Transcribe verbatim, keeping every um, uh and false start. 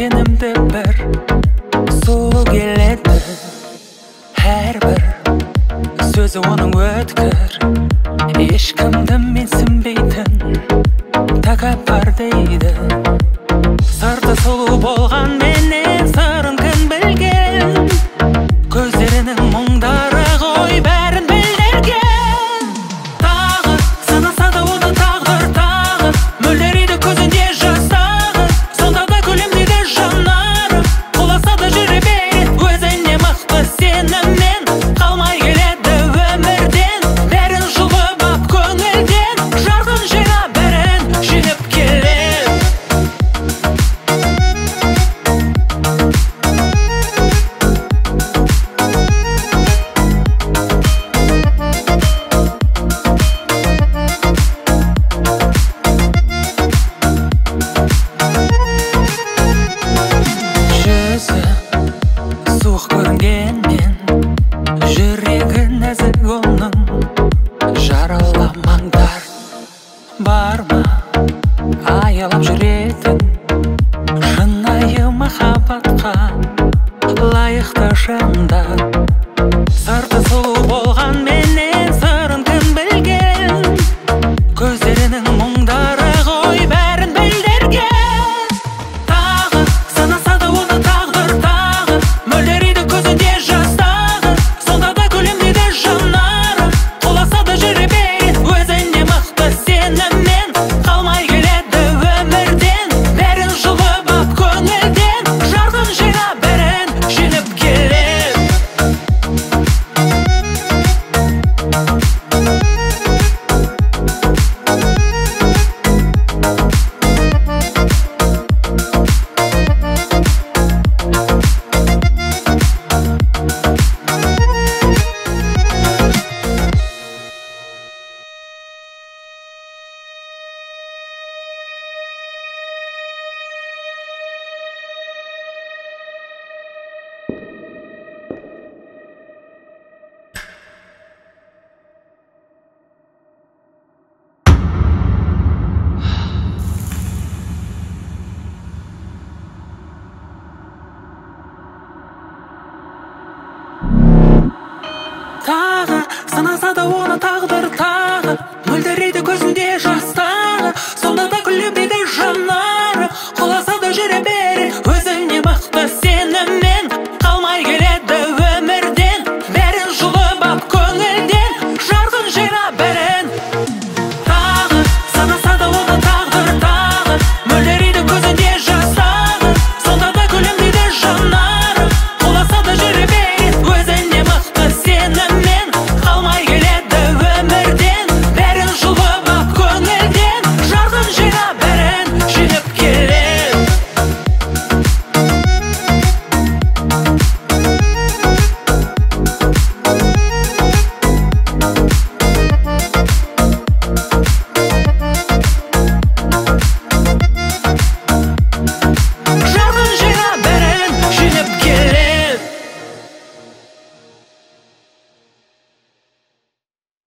сенімді бір сұлу келеді. Әрбір сөзі оның өткір, ешкімді менсінбейтін тәкаппар дейді. Сырты сұлу болған менен сырын кім білген, көздерінің мұңдары ғой бәрін білдірген. Тағы санаса да оны тағдыр, тағы мөлдірейді көзінде жастағы, сонда да күлімдейді жанары, құласа да жүре береді өзіне мықты сеніммен. Қалмай келеді өмірден, бәрін жұлып ап көңілден, жарқын жина бәрін жинап келеді. Жүзі суық көрінгенмен, жүрегі нәзік оның. Жараламаңдар бар ма аялап жүретін, шынайы махаббатқа лайықты жандар. Сырты сұлу болған менен сырын кім білген, көздерінің мұңдары ғой бәрін білдірген. Тағы санаса да оны тағдыр, тағы мөлдірейді көзінде жастағы, сонда да күлімдейді жанары, құласа да жүре береді өзіне мықты сеніммен. Қалмай келеді өмірден, бәрін жұлып ап көңілден, жарқын жина бәрін жинап келеді. Тағы санаса да оны тағдыр, тағы мөлдірейді көзінде жастағы, сонда да күлімдейді жанары.